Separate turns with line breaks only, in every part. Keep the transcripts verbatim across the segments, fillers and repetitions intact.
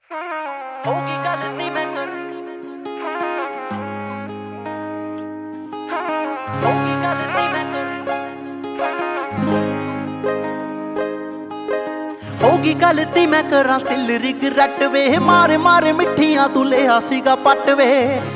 ਹੋਗੀ ਗੱਲ ਨੀ ਮੈਂ ਕਰ ਹੋਗੀ ਗੱਲ ਨੀ ਮੈਂ ਕਰ ਹੋਗੀ ਗੱਲ ਤੀ ਮੈਂ ਕਰਾਂ ਸਟਿਲ ਰਿਗਰੈਟ ਵੇ ਮਾਰੇ ਮਾਰੇ ਮਿੱਠੀਆਂ ਤੂੰ ਲਿਆ ਸੀਗਾ ਪੱਟ ਵੇ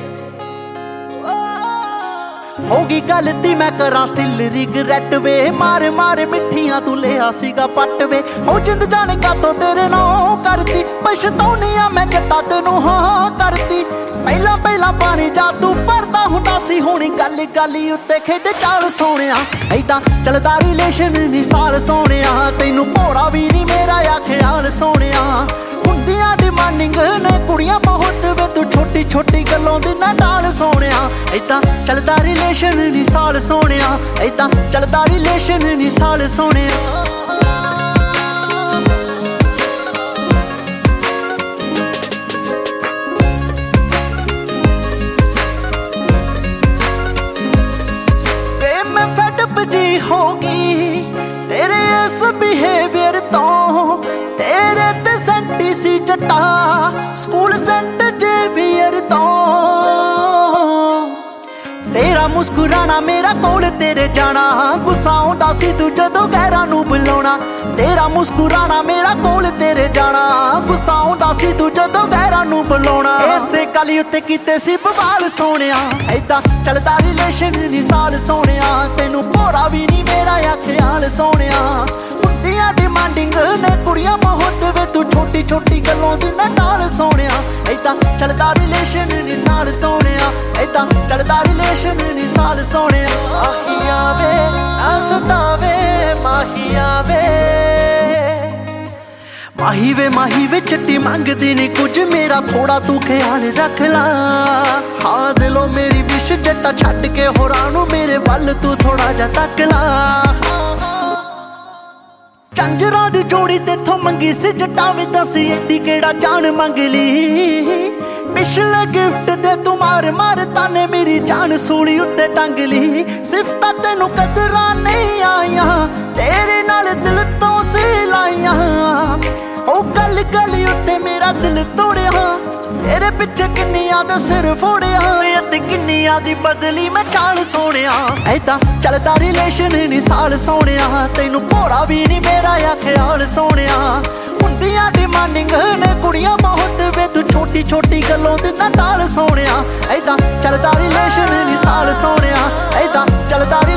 ਹੋਗੀ ਗੱਲ ਤੀ ਮੈਂ ਕਰਾਂ ਸਟਿਲ ਰਿਗਰੈਟ ਵੇ ਮਾਰੇ ਮਾਰੇ ਮਿੱਠੀਆਂ ਤੂੰ ਲਿਆ ਸੀਗਾ ਪੱਟ ਵੇ ਹੋ ਜਿੰਦ ਜਾਣੇ ਕਾਤੋਂ ਤੇਰੇ ਨਾਲ ਕਰਦੀ ਪਛਤਾਉਣੀ ਆ ਮੈਂ ਜੱਟਾ ਤੈਨੂੰ ਹਾਂ ਕਰਦੀ ਪਹਿਲਾਂ ਪਹਿਲਾਂ ਪਾਣੀ ਜਾ ਤੂੰ ਭਰਦਾ ਹੁੰਦਾ ਸੀ ਹੁਣੀ ਗੱਲ ਗਾਲੀ ਉੱਤੇ ਖੇਡ ਚਾਲ ਸੋਹਣਿਆ ਐਦਾਂ ਚੱਲਦਾ ਰਿਲੇਸ਼ਨ ਨੀ ਸਾਲ ਸੋਹਣਿਆ ਤੈਨੂੰ ਭੋਰਾ ਵੀ ਨੀ ਮੇਰਾ ਆ ਖਿਆਲ ਸੋਹਣਿਆ ਹੁੰਦੀਆਂ ਡਿਮਾਂਡਿੰਗ ਨੇ ਕੁੜੀਆਂ ਬਹੁਤ ਵੇ ਤੂੰ ਛੋਟੀ ਛੋਟੀ ਗੱਲੋਂ ਦੀ ਨਾ ਟਾਲ ਸੋਹਣਿਆ ਐਦਾਂ ਚੱਲਦਾ ਰਿਲੇਸ਼ਨ ਨੀ ਸਾਲ ਸੋਹਣਿਆ ਐਦਾਂ ਚੱਲਦਾ ਰਿਲੇਸ਼ਨ ਨੀ ਸਾਲ ਸੋਹਣਿਆ ਜੀ ਹੋਗੀ ਤੇਰੇ ਇਸ ਬਿਹੇਵੀਅਰ ਤੋਂ ਤੇਰੇ ਤੇ ਸੈਂਟੀ ਸੀ ਜੱਟਾ ਸਕੂਲ ਸੈਂਟ ਜੇਵੀਅਰ ਤੋਂ ਤੇਰਾ ਮੁਸਕਰਾਣਾ ਮੇਰਾ ਕੋਲ ਤੇਰੇ ਜਾਣਾ ਗੁੱਸਾ ਆਉਂਦਾ ਸੀ ਤੂੰ ਜਦੋਂ ਗਹਿਰਾਂ ਨੂੰ ਬੁਲਾਉਣਾ ਤੇਰਾ ਮੁਸਕਰਾਣਾ ਮੇਰਾ ਕੋਲ ਤੇਰੇ ਜਾਣਾ ਗੁੱਸਾ ਆਉਂਦਾ ਸੀ ਤੂੰ ਜਦੋਂ ਗਹਿਰਾਂ ਨੂੰ ਬੁਲਾਉਣਾ ਇਸੇ ਗੱਲ ਉੱਤੇ ਕੀਤੇ ਸੀ ਬਵਾਲ ਸੋਹਣਿਆ ਐਦਾਂ ਚੱਲਦਾ ਰਿਲੇਸ਼ਨ ਨੀ ਸਾਲ ਸੋਹਣਿਆ ਤੈਨੂੰ ਭੋਰਾ ਵੀ ਨੀ ਮੇਰਾ ਆ ਖਿਆਲ ਸੋਹਣਿਆ ਹੁੰਦੀਆਂ ਡਿਮਾਂਡਿੰਗ ਨੇ ਕੁੜੀਆਂ ਬਹੁਤ ਵੇ ਤੂੰ ਛੋਟੀ ਛੋਟੀ ਗੱਲੋਂ ਦੀ ਨਾ ਟਾਲ ਸੋਹਣਿਆ ਐਦਾਂ ਚੱਲਦਾ ਰਿਲੇਸ਼ਨ ਨੀ ਸਾਲ ਸੋਹਣਿਆ ਐਦਾਂ ਚੱਲਦਾ ਰਿਲੇਸ਼ਨ ਨੀ ਸਾਲ ਸੋਹਣਿਆ ਮਾਹੀਆ ਵੇ ਹੱਸਦਾ ਵੇ ਮਾਹੀਆ ਵੇ ਮਾਹੀ ਵੇ ਮਾਹੀ ਵੇ ਚਿੱਟੀ ਮੰਗਦੀ ਨੀ ਕੁਝ ਮੇਰਾ ਥੋੜਾ ਤੂੰ ਖਿਆਲ ਰੱਖ ਲਾ ਹਾਂ ਦਿਲੋਂ ਮੇਰੀ ਵਿਸ਼ ਜੱਟਾ ਛੱਡ ਕੇ ਹੋਰਾਂ ਨੂੰ ਮੇਰੇ ਵੱਲ ਤੂੰ ਥੋੜਾ ਜਿਹਾ ਤੱਕ ਲਾ ਝਾਂਜਰਾਂ ਦੀ ਜੋੜੀ ਤੇਥੋਂ ਮੰਗੀ ਸੀ ਜੱਟਾ ਵੀ ਦੱਸ ਏਡੀ ਕਿਹੜਾ ਜਾਨ ਮੰਗ ਲਈ ਪਿਛਲੇ ਗਿਫਟ ਦੇ ਤੂੰ ਮਾਰ ਮਾਰ ਤਾਨੇ ਮੇਰੀ ਜਾਨ ਸੂਲੀ ਉੱਤੇ ਟੰਗ ਲਈ ਸਿਫਤਾਂ ਤੈਨੂੰ ਕਦਰਾਂ ਨਹੀਂ ਆਈਆਂ ਤੇਰੇ ਨਾਲ ਦਿਲ ਤੋਂ ਸੀ ਲਾਈਆਂ ਉਹ ਗੱਲ ਗੱਲ ਉੱਤੇ ਮੇਰਾ ਦਿਲ ਤੋੜਿਆ ਤੇਰੇ ਪਿੱਛੇ ਕਿੰਨੀਆਂ ਦਾ ਸਿਰ ਫੋੜਿਆ ਤੇ ਕਿੰਨੀਆਂ ਦੀ ਬਦਲੀ ਮੈਂ ਚਾਲ ਸੋਹਣਿਆ ਐਦਾਂ ਚੱਲਦਾ ਰਿਲੇਸ਼ਨ ਨੀ ਸਾਲ ਸੋਹਣਿਆ ਤੈਨੂੰ ਭੋਰਾ ਵੀ ਨੀ ਮੇਰਾ ਆ ਖਿਆਲ ਸੋਹਣਿਆ ਹੁੰਦੀਆਂ ਡਿਮਾਂਡਿੰਗ ਨੇ ਕੁੜੀਆਂ ਬਹੁਤ ਵੇ ਤੂੰ ਛੋਟੀ ਛੋਟੀ ਗੱਲੋਂ ਦੀ ਨਾ ਟਾਲ ਸੋਹਣਿਆ ਐਦਾਂ ਚੱਲਦਾ ਰਿਲੇਸ਼ਨ ਨੀ ਸਾਲ ਸੋਹਣਿਆ ਐਦਾਂ ਚੱਲਦਾ